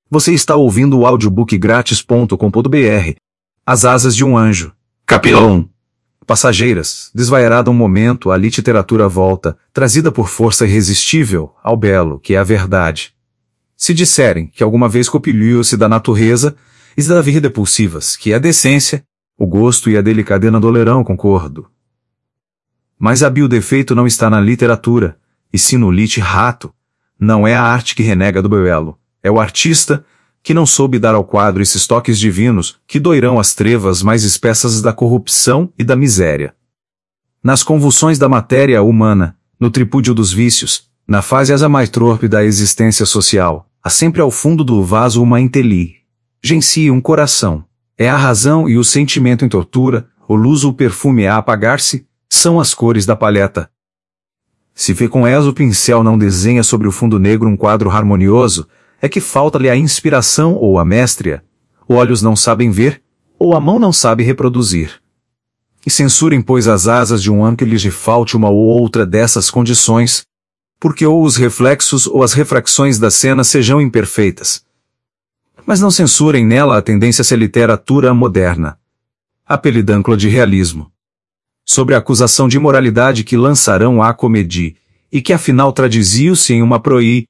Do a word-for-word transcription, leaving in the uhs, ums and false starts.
Você está ouvindo o audiobook grátis ponto com ponto br. As Asas de um Anjo. Capítulo um. Passageiras, desvairada um momento, a literatura volta, trazida por força irresistível, ao belo, que é a verdade. Se disserem que alguma vez copiou-se da natureza, e da vida pulsivas, que é a decência, o gosto e a delicadeza dolerão, concordo. Mas a bio-defeito não está na literatura, e sim no lit-rato. Não é a arte que renega do belo, é o artista que não soube dar ao quadro esses toques divinos que doirão as trevas mais espessas da corrupção e da miséria. Nas convulsões da matéria humana, no tripúdio dos vícios, na fase asa mais torpe da existência social, há sempre ao fundo do vaso uma inteligência, um coração. É a razão e o sentimento em tortura, o luz ou o perfume a apagar-se, são as cores da palheta. Se vê com és o pincel não desenha sobre o fundo negro um quadro harmonioso, é que falta-lhe a inspiração ou a mestria. Olhos não sabem ver, ou a mão não sabe reproduzir. E censurem, pois, as asas de um anjo que lhes falte uma ou outra dessas condições, porque ou os reflexos ou as refrações da cena sejam imperfeitas. Mas não censurem nela a tendência à literatura moderna, apelidâncula de realismo, sobre a acusação de imoralidade que lançarão à comédia, e que afinal traduziu-se em uma proí,